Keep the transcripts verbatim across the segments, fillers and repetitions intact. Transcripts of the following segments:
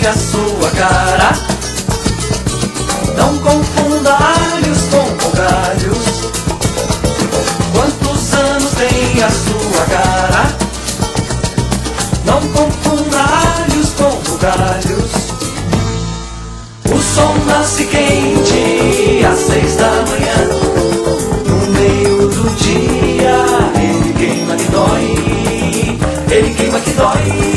tem a sua cara. Não confunda alhos com bugalhos. Quantos anos tem a sua cara? Não confunda alhos com bugalhos. O sol nasce quente às seis da manhã. No meio do dia ele queima que dói. Ele queima que dói.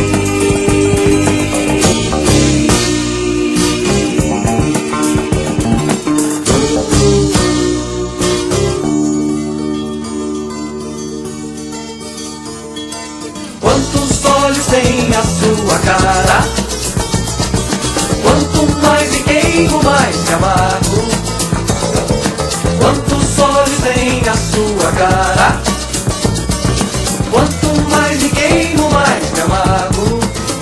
Quantos olhos tem a sua cara? Quanto mais me queimo, mais me amargo. Quantos olhos tem a sua cara? Quanto mais me queimo, mais me amargo.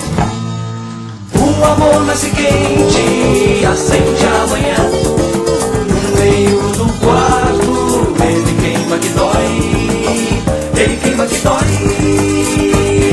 O amor nasce quente, acende amanhã. No meio do quarto, ele queima que dói. Ele queima que dói.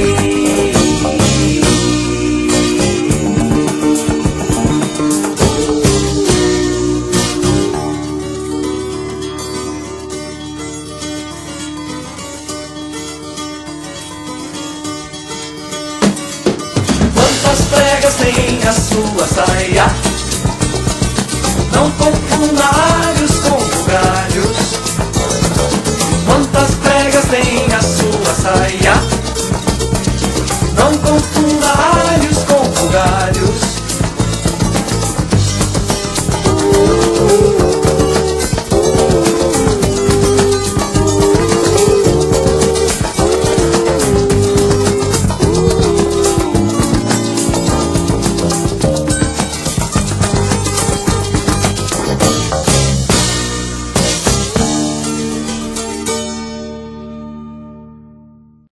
Quantas pregas tem a sua saia? Não confunda alhos com bugalhos. Quantas pregas tem a sua saia?